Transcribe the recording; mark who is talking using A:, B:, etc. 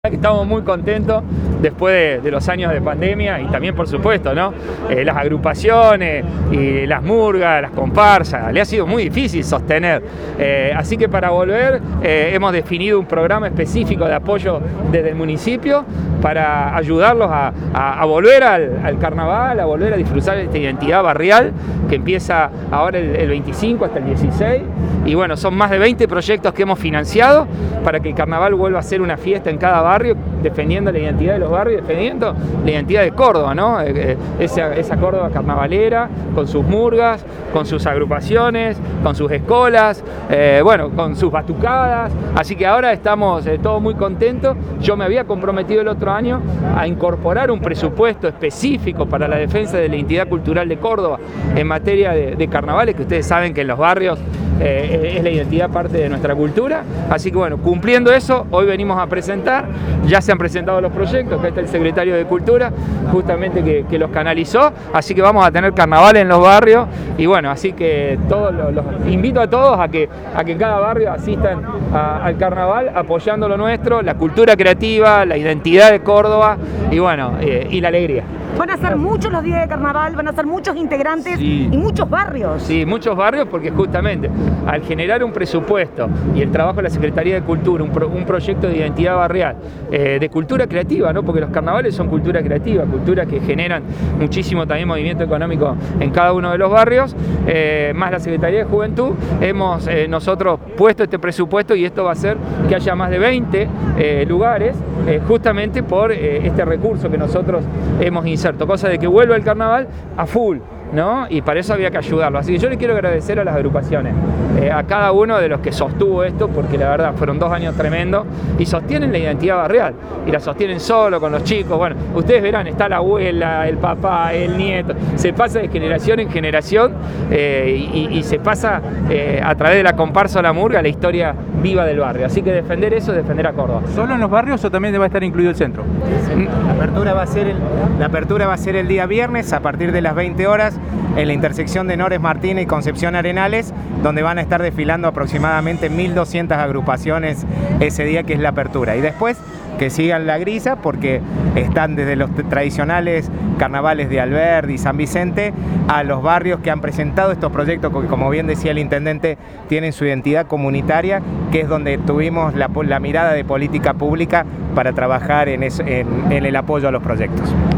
A: Estamos muy contentos después de los años de pandemia y también, por supuesto, ¿no? Las agrupaciones y las murgas, las comparsas, le ha sido muy difícil sostener. Así que para volver hemos definido un programa específico de apoyo desde el municipio para ayudarlos a volver al carnaval, a volver a disfrutar de esta identidad barrial que empieza ahora el 25 hasta el 16. Y bueno, son más de 20 proyectos que hemos financiado para que el carnaval vuelva a ser una fiesta en cada barrio, defendiendo la identidad de los barrios, defendiendo la identidad de Córdoba, ¿no? Esa Córdoba carnavalera, con sus murgas, con sus agrupaciones, con sus escolas, bueno, con sus batucadas. Así que ahora estamos todos muy contentos. Yo me había comprometido el otro año a incorporar un presupuesto específico para la defensa de la identidad cultural de Córdoba en materia de carnavales, que ustedes saben que en los barrios es la identidad parte de nuestra cultura. Así que bueno, cumpliendo eso, hoy venimos a presentar, ya se han presentado los proyectos, acá está el secretario de Cultura, justamente que los canalizó, así que vamos a tener carnaval en los barrios y bueno, así que los invito a todos a que en cada barrio asistan al carnaval apoyando lo nuestro, la cultura creativa, la identidad de Córdoba y bueno, y la alegría.
B: Van a ser muchos los días de carnaval, van a ser muchos integrantes y muchos barrios.
A: Sí, muchos barrios porque justamente al generar un presupuesto y el trabajo de la Secretaría de Cultura, un proyecto de identidad barrial, de cultura creativa, ¿no? Porque los carnavales son cultura creativa, cultura que generan muchísimo también movimiento económico en cada uno de los barrios, más la Secretaría de Juventud, hemos nosotros puesto este presupuesto y esto va a hacer que haya más de 20 lugares, justamente por este recurso que nosotros hemos inserto, cosa de que vuelva el carnaval a full, ¿no? Y para eso había que ayudarlo. Así que yo le quiero agradecer a las agrupaciones, a cada uno de los que sostuvo esto, porque la verdad fueron 2 años tremendos y sostienen la identidad barrial y la sostienen solo con los chicos. Bueno, ustedes verán, está la abuela, el papá, el nieto, se pasa de generación en generación y se pasa a través de la comparsa o la murga la historia viva del barrio. Así que defender eso es defender a Córdoba.
C: ¿Solo en los barrios o también va a estar incluido el centro?
D: La apertura va a ser el día viernes a partir de las 20 horas en la intersección de Nores Martínez y Concepción Arenales, donde van a estar desfilando aproximadamente 1.200 agrupaciones ese día, que es la apertura. Y después que sigan la grisa, porque están desde los tradicionales carnavales de Alberdi y San Vicente a los barrios que han presentado estos proyectos, que como bien decía el intendente, tienen su identidad comunitaria, que es donde tuvimos la mirada de política pública para trabajar en el apoyo a los proyectos.